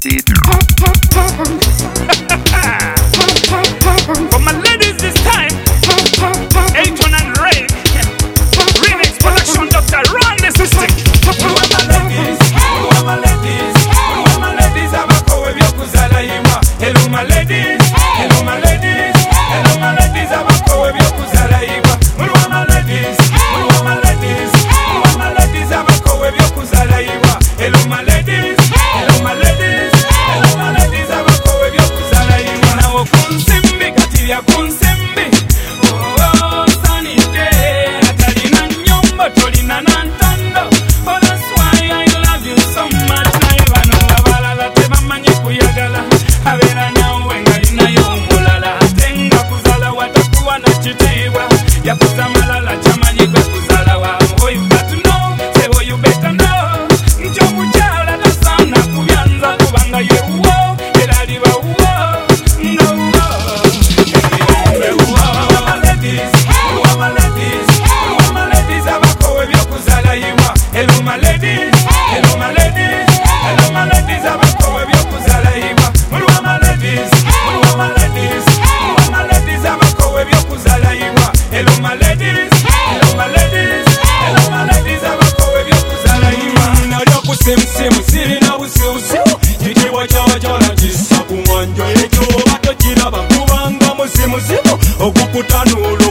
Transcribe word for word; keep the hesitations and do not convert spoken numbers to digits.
For my ladies this time, Ayton and Ray, remix production, Doctor Run the system. Who are my ladies? Who are my ladies? Who are my ladies? Abako ebyokuzala yiwa. Hello my ladies. Hello my ladies. Hello my ladies. Abako ebyokuzala yiwa. Who are my ladies? Who are my ladies? Who are my ladies? Abako ebyokuzala yiwa. Hello my ladies. Hello my ladies. Hello my ladies. Abako ebyokuzala yiwa. Na okunsimbi kati ya kunsimbi. Oh oh sunny day. Atalina nyumba tolina nantando. Oh that's why I love you so much. Na ibano abalala tebamanyi kuyagala. Abera nawe ngalina yomulala. Tenga kuzala watakuwa na chitiwa. Ya kuzamalala chamanyi kwe kuzala wa. Oh you got to know, say oh you better know. Njobu chala na sana kubyanza kubanga ye uo. Elaliwa uo, no uo. Who are my ladies? Who are my ladies? Who are my ladies? Abako ebyokuzala yiwa. Hello my ladies. Hello my ladies. Hello my ladies. Abako ebyokuzala yiwa. Who are my ladies? Who are my ladies? Who are my ladies? Abako ebyokuzala yiwa. Hello my ladies. Hello my ladies. Hello my ladies. Abako ebyokuzala yiwa. Nalya kusimusimu sirina busibusimu. Kitiwa kyawajala kisa kumwanjo ekyo oba tokiraba kubanga musimusimu okukutanula